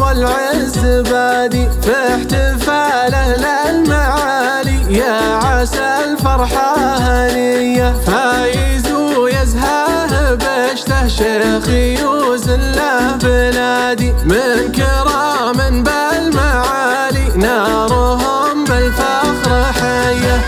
والعز بادي في احتفاله للمعالي، يا عسى الفرحة هنية فايز ويزهاه بشته شيخ يوزن له بلادي، من كرام بالمعالي نارهم بالفخر حية.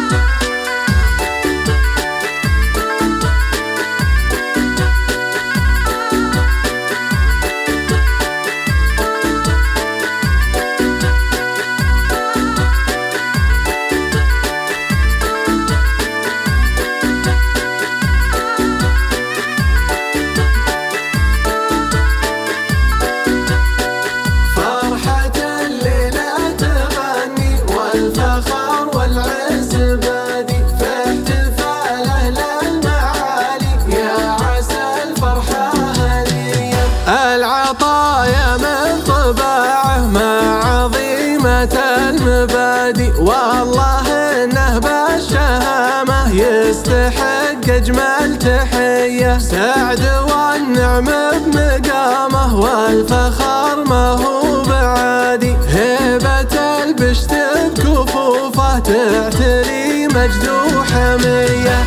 العطايا من طباعه مع عظيمة المبادئ، والله إنه بالشهامة يستحق أجمل تحية، سعد والنعم بمقامه والفخر ما هو بعادي، هيبة البشت بكفوفه تعتري مجد وحمية.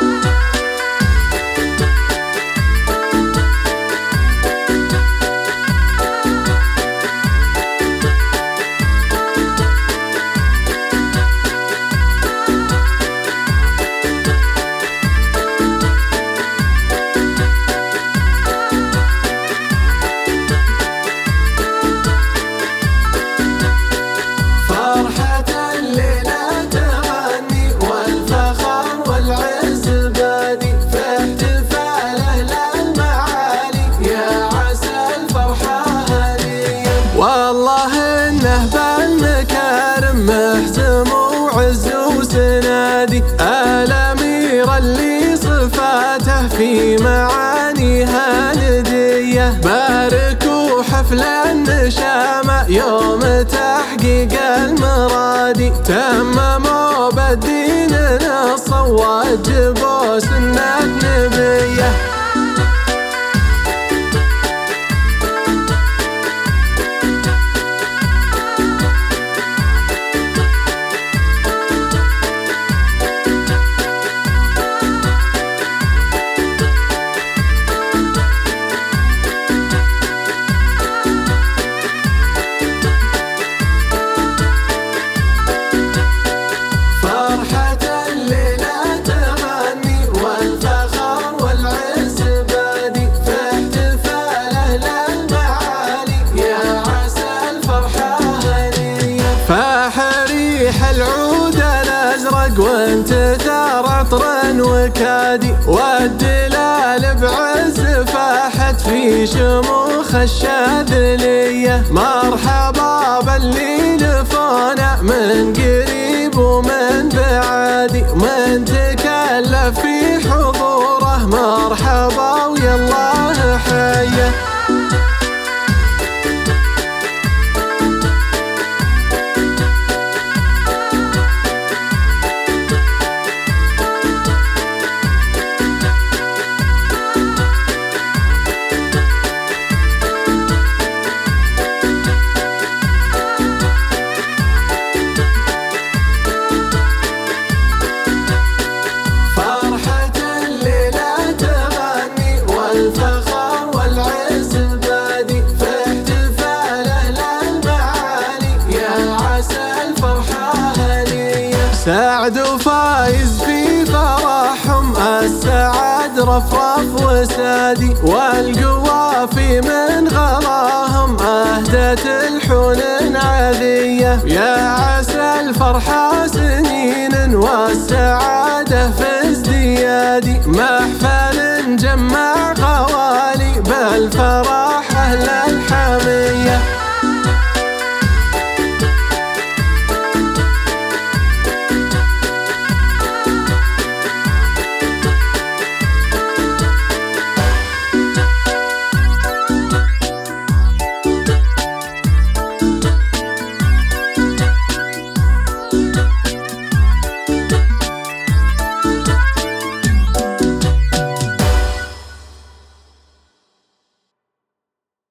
والله إنه بالمكارم محزم وعز وسنادي، الأمير اللي صفاته في معانيها ندية، باركوا حفل النشامة يوم تحقيق المرادي، تمموا بالدين نصا وجبوا سنة نبية. ريح العود الأزرق وانت ثار عطر وكادي، والدلال بعز فاحت في شموخ الشاذلية، مرحبا باللي لفونا من قريب ومن بعادي، من تكلف في حضوره مرحبا ويالله حيه. سعد وفايز في فرحهم السعد رفرف وسادي، والقوافي من غلاهم أهدت الحنن عذية، يا عسى الفرحة سنين والسعادة في ازديادي، محفل